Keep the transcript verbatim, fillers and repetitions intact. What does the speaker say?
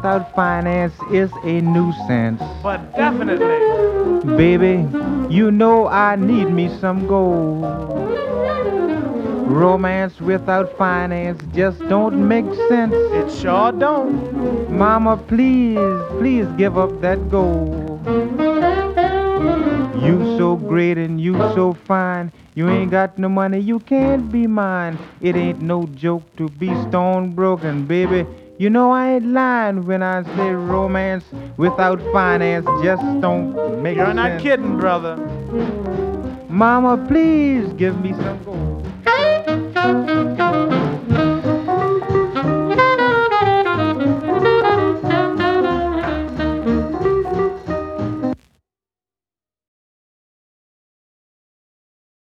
without finance is a nuisance. But definitely. Baby, you know I need me some gold. Romance without finance just don't make sense. It sure don't. Mama, please, please give up that gold. You so great and you so fine. You ain't got no money, you can't be mine. It ain't no joke to be stone broken, baby. You know I ain't lying when I say romance without finance just don't make You're sense. not kidding, brother. Mama, please give me some gold.